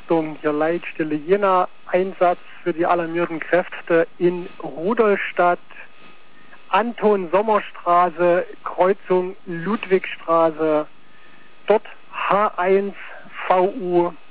Achtung, hier Leitstelle Jena, Einsatz für die alarmierten Kräfte in Rudolstadt, Anton-Sommer-Straße, Kreuzung Ludwigstraße, dort H1 VU